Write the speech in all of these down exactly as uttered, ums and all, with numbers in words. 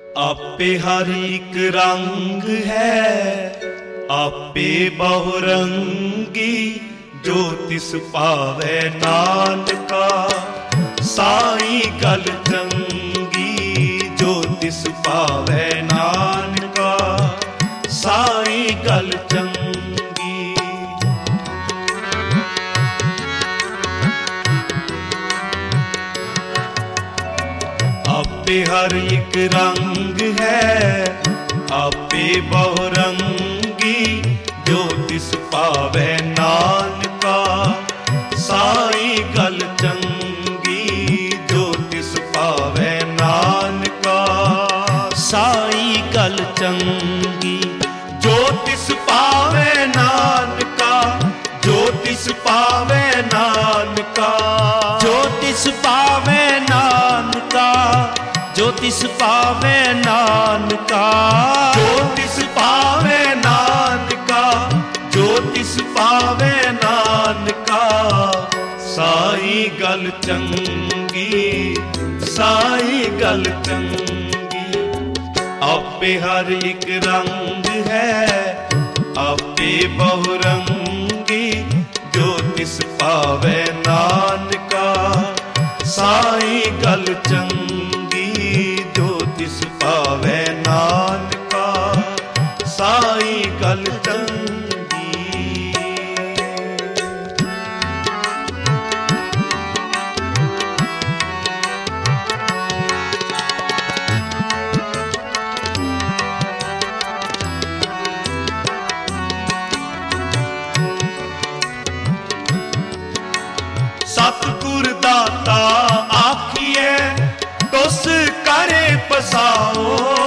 आपे हर एक रंग है, आपे बहुरंगी, जो तिस पावै नानका। साई गल चंगी, जो तिस पावै नानका। साई गल चंगी। आपे हर एक रंग है, आपे बहुरंगी, जो तिस पावै नानका। साई गल चंगी, जो तिस पावै नानका। साई गल चंगी, जो तिस पावै नानका। जो तिस पावै नानका। जो तिस पावै नानका। जो तिस पावै नानका। जो तिस पावै नानका। जो तिस पावै नानका। साई गल चंगी, साई गल चंगी। आपे हर एक रंग है, आपे बहुरंगी, जो तिस पावै नानका। साई गल चंगी, जो तिस पावै नानका। साई गल चंगी। सतगुर दाता आखिए, तुस करे पसाओ।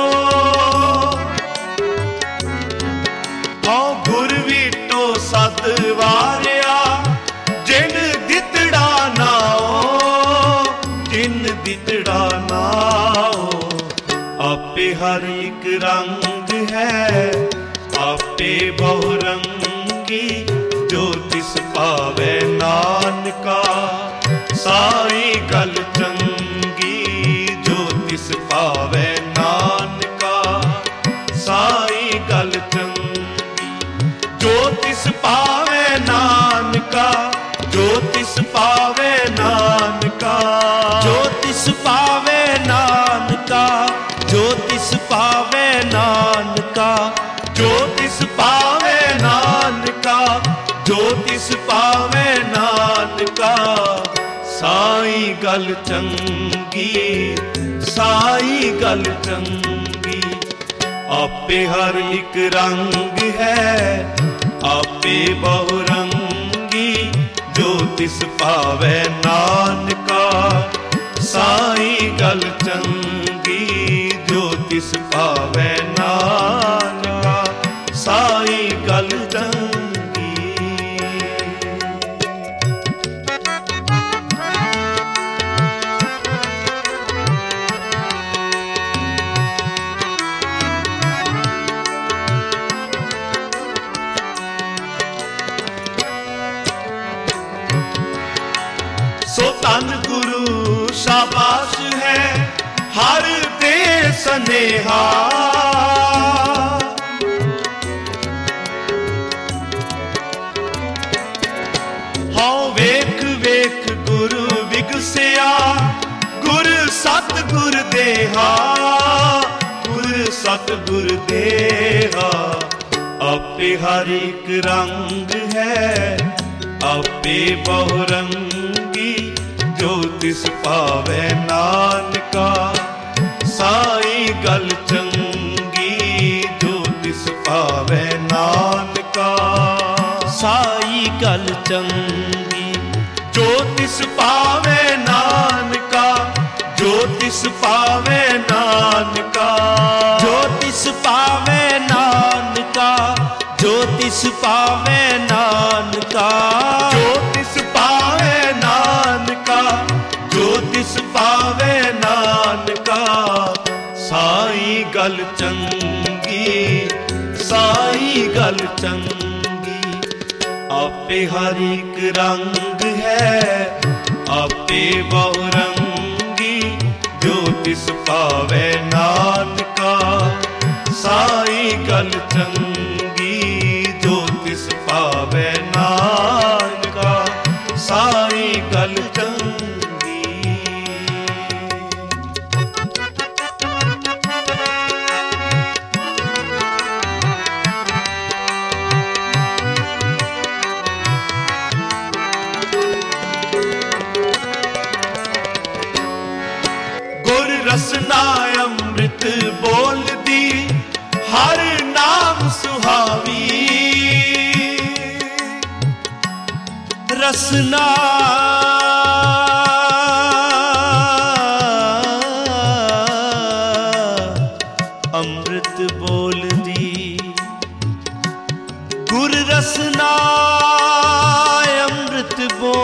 हाँ गुर विटो सत वारिया, जिन दितड़ा नाओ। जिन दितड़ा नाओ। आपे हर एक रंग है, आपे बहुरंगी, जो तिस पावै नानका। साई गल चंगी, जो तिस पावै नानका। साई गल चंगी, जो तिस पावै नानका। जो तिस पावै नानका। जो तिस पावै नानका। जो तिस पावै नानका। जो तिस पावै नानका। जो तिस पावै नानका। साई गल चंगी, साई गल चंगी। आपे हर एक रंग है, आपे बहुरंगी, जो तिस पावै नानका। साई गल चंगी, जो तिस पावै नानका। साई गल चंगी। सो धन गुरु शाबाश है, हर दे सनेहा। हाँ वेख वेख गुरु विगसिया, गुर सतगुर देहा। गुर सतगुर देहा। आपे हर एक रंग है, आपे बहुरंगी, जो तिस पावै नानका। साई गल चंगी, जो तिस पावै नानका। साई गल चंगी, जो तिस पावै नानका। जो तिस पावै नानका। जो तिस पावै नानका। जो तिस पावै नानका। जो तिस पावै नानका। जो तिस पावै नानका। साई गल चंगी, साई गल चंगी। आपे हर एक रंग है, आपे बहुरंगी, जो तिस पावै नानका। ਸਾਈ ਗਲ ਚੰਗੀ ਜੋ ਤਿਸ ਪਾਵੇ ਨਾਨਕਾ, ਸਾਈ ਗਲ ਚੰਗੀ। ਗੁਰ ਰਸਨਾ ਅੰਮ੍ਰਿਤ ਬੋਲਦੀ, ਹਰ ਨਾਮ ਸੁਹਾਵੀ। ਰਸਨਾ ਅੰਮ੍ਰਿਤ ਬੋਲਦੀ, ਗੁਰ ਰਸਨਾ ਅੰਮ੍ਰਿਤ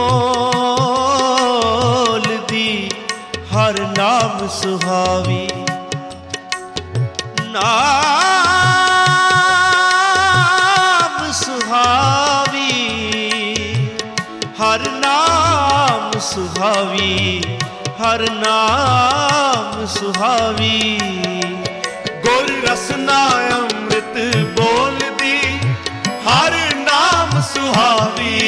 ਬੋਲਦੀ, ਹਰ ਨਾਮ ਸੁਹਾਵੀ। ਨਾਮ ਸੁਹਾਵੀ, ਹਰ ਨਾਮ ਸੁਹਾਵੀ, ਹਰ ਨਾਮ ਸੁਹਾਵੀ। ਗੁਰ ਰਸਨਾ ਅੰਮ੍ਰਿਤ ਬੋਲਦੀ, ਹਰ ਨਾਮ ਸੁਹਾਵੀ।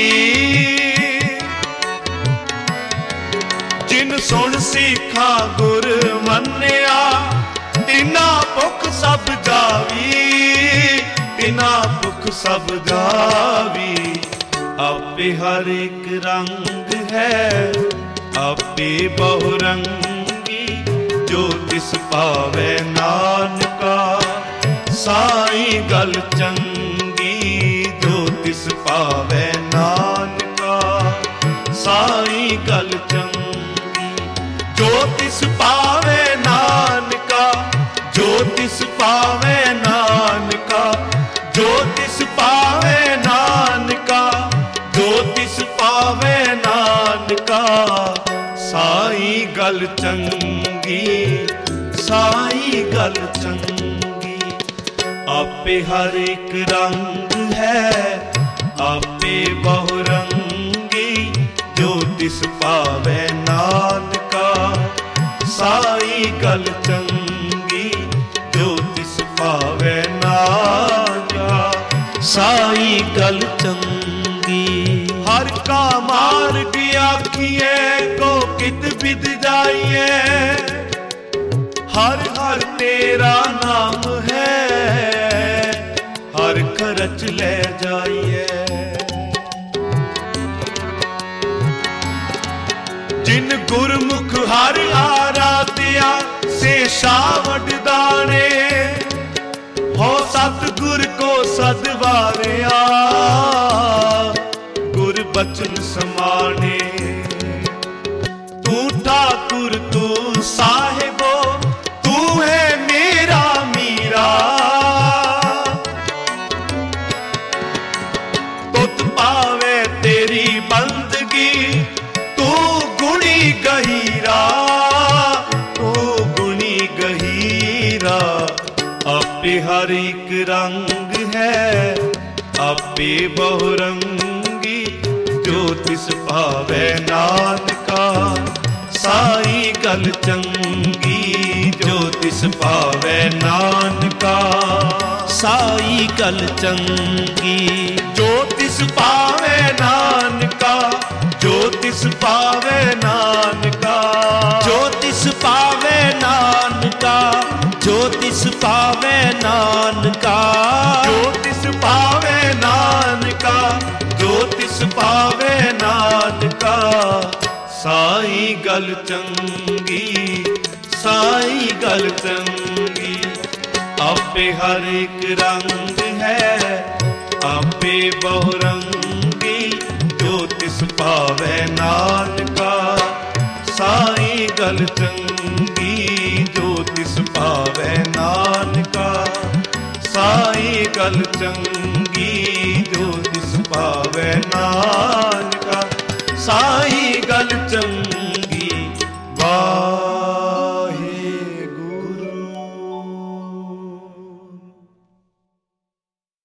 ਜਿਨ ਸੁਣ ਸਿੱਖਾਂ ਗੁਰ ਮੰਨਿਆ, ਤਿਨਾ ਭੁਖ ਸਭ ਜਾਵੀ, ਤਿਨਾ ਭੁਖ ਸਭ ਜਾਵੀ। ਆਪੇ ਹਰ ਇੱਕ ਰੰਗ ਹੈ, ਆਪੇ ਬਹੁ ਰੰਗੀ, ਜੋ ਤਿਸ ਪਾਵੇ ਨਾਨਕਾ, ਸਾਈ ਗਲ ਚੰਗੀ, ਜੋ ਤਿਸ ਪਾਵੇ ਨਾਨਕਾ, ਸਾਈ ਗਲ ਚੰਗੀ। ਜੋ ਤਿਸ ਪਾਵੇ ਨਾਨਕਾ, ਜੋ ਤਿਸ ਪਾਵੇ ਨਾਨਕਾ, ਜੋ ਤਿਸ ਪਾਵੇ ਨਾਨਕਾ, ਜੋ ਤਿਸ ਪਾਵੇ ਨਾਨਕਾ, ਸਾਈ ਗਲ ਚੰਗੀ, ਸਾਈ ਗਲ ਚੰਗੀ। ਆਪੇ ਹਰ ਇੱਕ ਰੰਗ ਹੈ, ਆਪੇ ਬਹੁ ਰੰਗੀ, ਜੋ ਤਿਸ ਪਾਵੇ ਨਾਨਕਾ, ਸਾਈ ਗਲ ਚੰਗੀ, ਜੋ ਤਿਸ ਪਾਵੇ ਨਾਨਕਾ, ਸਾਈ ਗਲ ਚੰਗੀ। ਹਰ ਕਾ ਮਾਰਗ ਆਖੀਏ, ਕੋ ਕਿਤ ਬਿਦ ਜਾਈਏ, ਹਰ ਹਰ ਤੇਰਾ ਨਾਮ ਹੈ, ਹਰ ਖਰਚ ਲੈ ਜਾਈਏ। ਜਿਨ ਗੁਰਮੁਖ ਹਰ ਆਰਾਧਿਆ, ਸੇ ਸਾਵਡ ਦਾਣੇ, ਹੋ ਸਤਿਗੁਰ ਕੋ ਸਦਵਾਰਿਆ, ਗੁਰ ਬਚਨ ਸਮਾਣੇ। ਤੂੰ ਠਾਕੁਰ ਤੂੰ ਸਾਹਿਬੋ, ਤੂੰ ਹੈ ਮੇਰਾ ਮੀਰਾ, ਤੁਤ ਪਾਵੇ ਤੇਰੀ ਬੰਦਗੀ, ਤੂੰ ਗੁਣੀ ਗਹੀਰਾ, ਤੂੰ ਗੁਣੀ ਗਹੀਰਾ। ਆਪੇ ਹਰ ਇੱਕ ਰੰਗ ਹੈ, ਆਪੇ ਬਹੁ ਰੰਗੀ, ਜੋ ਤਿਸ ਪਾਵੇ ਨਾਨਕਾ, ਸਾਈ ਗਲ ਚੰਗੀ, ਜੋ ਤਿਸ ਪਾਵੇ ਨਾਨਕਾ, ਸਾਈ ਗਲ ਚੰਗੀ। ਜੋ ਤਿਸ ਪਾਵੇ ਨਾਨਕਾ, ਜੋ ਤਿਸ ਪਾਵੇ ਨਾਨਕਾ, ਜੋ ਤਿਸ ਪਾਵੇ ਨਾਨਕਾ, ਜੋ ਤਿਸ ਪਾਵੇ ਨਾਨਕਾ, ਜੋ ਤਿਸ ਪਾਵੇ ਨਾਨਕਾ, ਜੋ ਤਿਸ ਪਾਵੇ ਨਾਨਕਾ, ਸਾਈ ਗਲ ਚੰਗੀ, ਸਾਈ ਗਲ ਚੰਗੀ। ਆਪੇ ਹਰ ਇੱਕ ਰੰਗ ਹੈ, ਆਪੇ ਬਹੁ ਰੰਗੀ, ਜੋ ਤਿਸ ਪਾਵੇ ਨਾਨਕਾ, ਸਾਈ ਗਲ ਚੰਗੀ, ਜੋ ਤਿਸ ਪਾਵੇ ਨਾਨਕਾ, ਸਾਈ ਗਲ ਚੰਗੀ, ਜੋ ਤਿਸ ਪਾਵੇ ਨਾਨਕਾ।